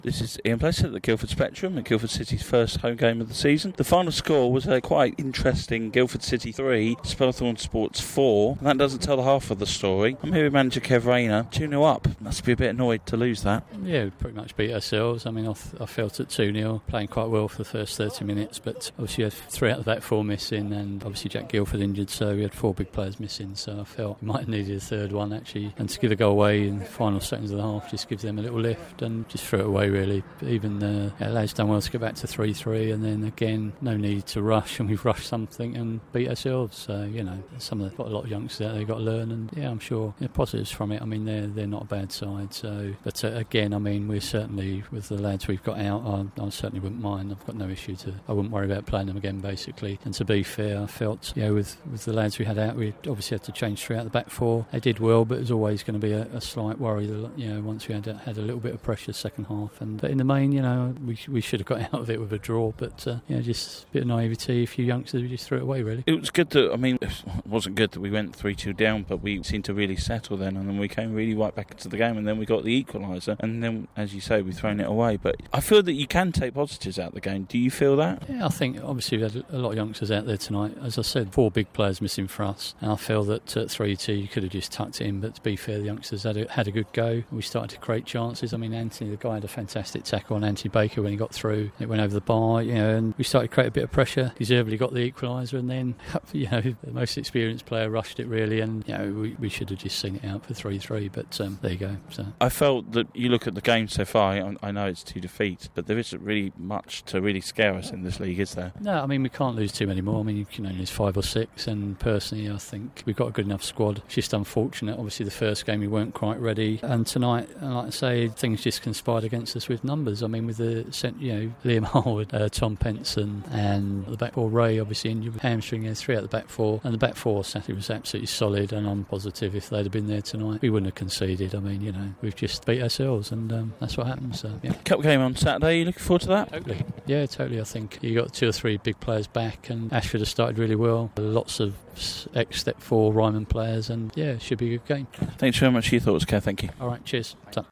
This is Ian Plesser at the Guildford Spectrum at Guildford City's first home game of the season. The final score was a quite interesting Guildford City 3, Spelthorne Sports 4, and that doesn't tell the half of the story. I'm here with manager Kev Rayner, 2-0 up. Must be a bit annoyed to lose that. Yeah, we pretty much beat ourselves. I mean, I felt at 2-0, playing quite well for the first 30 minutes, but obviously we had 3 out of the back 4 missing, and obviously Jack Guildford injured, so we had 4 big players missing, so I felt we might have needed a third one actually, and to give a goal away in the final seconds of the half just gives them a little lift, and just threw it away really. Even lads done well to get back to 3-3, and then again no need to rush, and we've rushed something and beat ourselves. So got a lot of youngsters out there, got to learn, and I'm sure positives from it. I mean they're not a bad side. So, but again, I mean we're certainly, with the lads we've got out, I certainly wouldn't mind. I've got no issue I wouldn't worry about playing them again basically. And to be fair, I felt with the lads we had out, we obviously had to change 3 out of the back 4. They did well, but it was always going to be a slight worry. Once we had a little bit of pressure second half, but in the main, we should have got out of it with a draw, but just a bit of naivety, a few youngsters, we just threw it away really. It was good that, it wasn't good that we went 3-2 down, but we seemed to really settle then, and then we came really right back into the game, and then we got the equaliser, and then, as you say, we've thrown it away. But I feel that you can take positives out of the game. Do you feel that? Yeah, I think obviously we had a lot of youngsters out there tonight. As I said, 4 big players missing for us, and I feel that at 3-2 you could have just tucked it in, but to be fair, the youngsters had a good go. We started to create chances. I mean, Anthony, the guy, had a fantastic tackle on Anthony Baker when he got through. It went over the bar, and we started to create a bit of pressure. Deservedly got the equaliser, and then the most experienced player rushed it really, and we should have just seen it out for 3-3. But there you go. So I felt that you look at the game so far. I know it's 2 defeats, but there isn't really much to really scare us in this league, is there? No, I mean we can't lose too many more. I mean you can only lose 5 or 6, and personally I think we've got a good enough squad. It's just unfortunate. Obviously the first game we weren't quite ready, and tonight, like I say, things just conspired against us with numbers. I mean with the Liam Harwood, Tom Penson, and the back 4 Ray obviously injured with hamstring. 3 out the back 4, and the back 4 Saturday was absolutely solid, and I'm positive if they'd have been there tonight we wouldn't have conceded. I mean we've just beat ourselves, and that's what happens. So Cup game on Saturday, you looking forward to that? Totally. I think you got 2 or 3 big players back, and Ashford has started really well. Lots of ex-Step 4 Ryman players, and it should be a good game. Thanks very much for your thoughts, Kev. Thank you. All right, cheers.